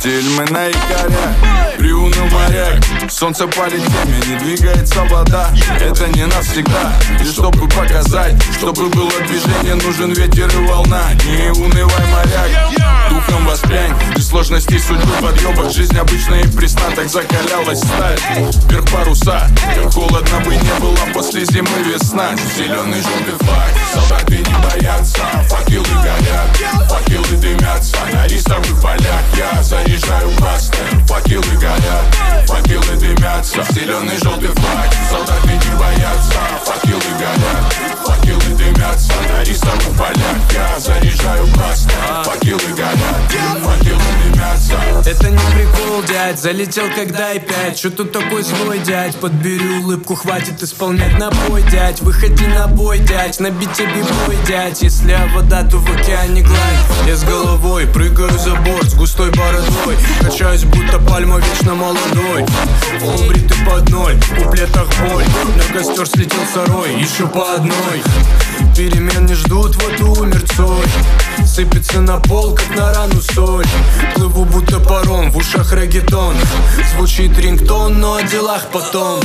Стиль мы на якорях, приуныл моряк. Солнце палит темя, не двигается вода. Это не навсегда, и чтобы показать, чтобы было движение, нужен ветер и волна. Не унывай, моряк, духом воспрянь. Без сложностей судьбы подъебок, жизнь обычная и пресна, так закалялась сталь. Вверх паруса, как холодно бы не было, после зимы весна. Зеленый, желтый флаг, солдаты не боятся. Факелы горят, факелы дымятся. На рисовых полях я заряжаю красным. Факелы горят, факелы дымятся. Зеленый, желтый флаг, солдаты не боятся. Факелы горят, факелы дымятся. На рисовых полях я заряжаю красным. Факелы горят, факелы дымятся. Это не прикол, дядь, залетел когда и пять. Чё тут такой злой, дядь? Подбери улыбку, хватит исполнять напой, дядь. Выходи на бой, дядь, набить тебе бой, дядь. Если вода, то в океане гладь. Я с головой прыгаю за борт с густой бородой. Качаюсь, будто пальма вечно молодой. Убритый под ноль, в куплетах боль. На костер слетел сырой, еще по одной. Перемен не ждут, вот и умер Цой. Сыпется на пол, как на рану соль. Плыву будто паром, в ушах реггетон. Звучит рингтон, но о делах потом.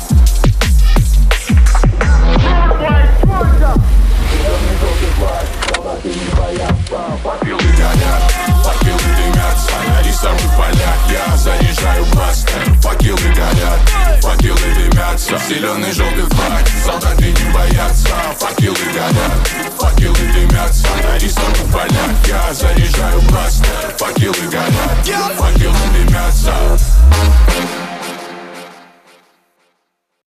Факелы горят, факелы дымятся. На рисовых полях я заряжаю красным. Факелы горят, факелы дымятся. Зеленый, желтый флаг, солдаты не боятся.